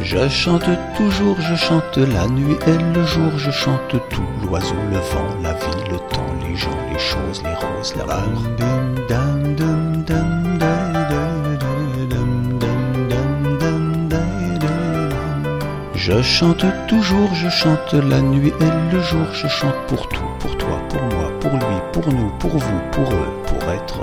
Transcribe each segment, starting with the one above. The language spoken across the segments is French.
Je chante toujours, je chante la nuit et le jour, je chante tout, l'oiseau, le vent, la vie, le temps, les gens, les choses, les roses, l'amour. Je chante toujours, je chante la nuit et le jour, je chante pour tout, pour toi, pour moi, pour lui, pour nous, pour vous, pour eux, pour être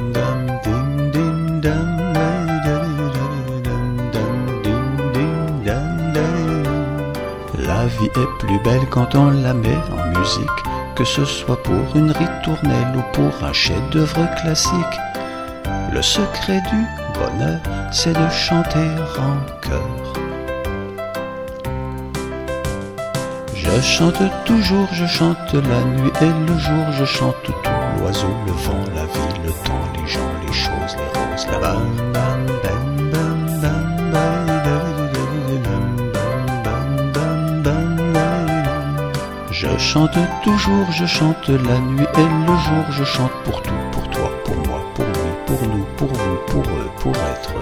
La vie est plus belle quand on la met en musique, que ce soit pour une ritournelle ou pour un chef-d'œuvre classique. Le secret du bonheur, c'est de chanter en chœur. Je chante toujours, je chante la nuit et le jour, je chante tout, l'oiseau, le vent, la vie, le temps, les gens, les choses, les roses, la Je chante toujours, je chante la nuit et le jour, je chante pour tout, pour toi, pour moi, pour lui, pour nous, pour vous, pour eux, pour être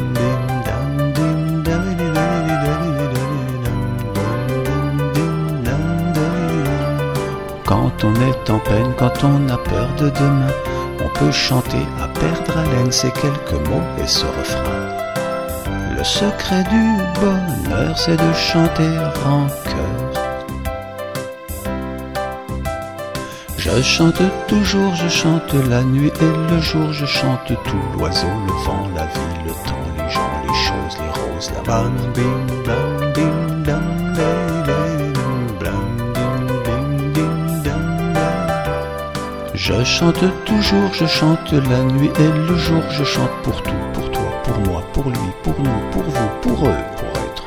Quand on est en peine, quand on a peur de demain, on peut chanter à perdre haleine ces quelques mots et ce refrain. Le secret du bonheur, c'est de chanter en chœur. Je chante toujours, je chante la nuit et le jour, je chante tout, l'oiseau, le vent, la vie, le temps, les gens, les choses, les roses, la bam, bim, bam, bim, dam, Je chante toujours, je chante la nuit et le jour, je chante pour tout, pour toi, pour moi, pour lui, pour nous, pour vous, pour eux, pour être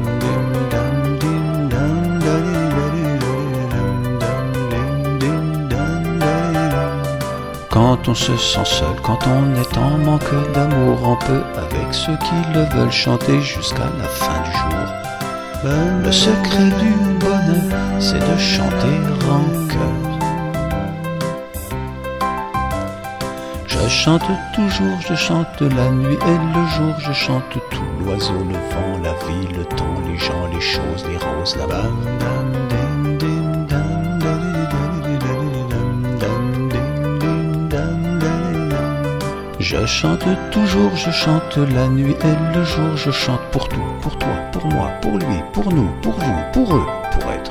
Quand on se sent seul, quand on est en manque d'amour, on peut avec ceux qui le veulent chanter jusqu'à la fin du jour. Le secret du bonheur, c'est de chanter en chœur. Je chante toujours, je chante la nuit et le jour, je chante tout, l'oiseau, le vent, la vie, le temps, les gens, les choses, les roses, la bam, Je chante toujours, je chante la nuit et le jour, je chante pour tout, pour toi, pour moi, pour lui, pour nous, pour vous, pour eux, pour être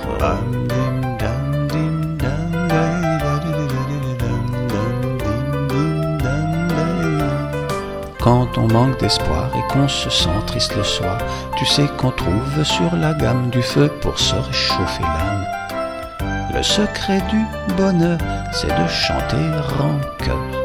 Quand on manque d'espoir et qu'on se sent triste le soir, tu sais qu'on trouve sur la gamme du feu pour se réchauffer l'âme. Le secret du bonheur, c'est de chanter en chœur.